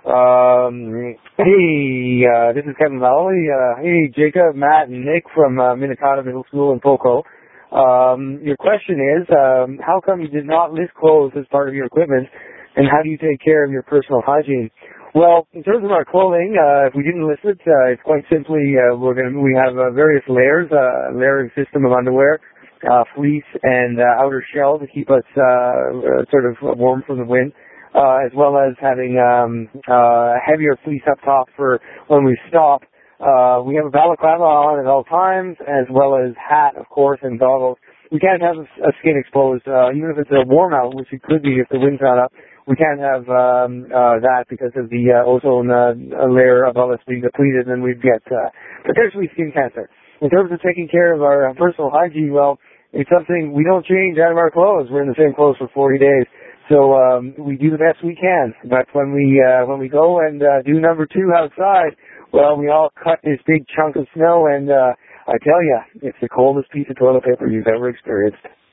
This is Kevin Lowry. Hey, Jacob, Matt, and Nick from Minnetonka Middle School in Poco. Your question is, how come you did not list clothes as part of your equipment, and how do you take care of your personal hygiene? Well, in terms of our clothing, if we didn't list it, it's quite simply we have various layers, layering system of underwear, fleece and outer shell to keep us sort of warm from the wind, as well as having heavier fleece up top for when we stop. We have a balaclava on at all times, as well as hat, of course, and goggles. We can't have a skin exposed, even if it's a warm out, which it could be if the wind's not up. We can't have that because of the ozone layer above us being depleted, and we'd get potentially skin cancer. In terms of taking care of our personal hygiene, well, it's something we don't change out of our clothes. We're in the same clothes for 40 days. So we do the best we can. But when we go and do number 2 outside, well, we all cut this big chunk of snow, and I tell you, it's the coldest piece of toilet paper you've ever experienced.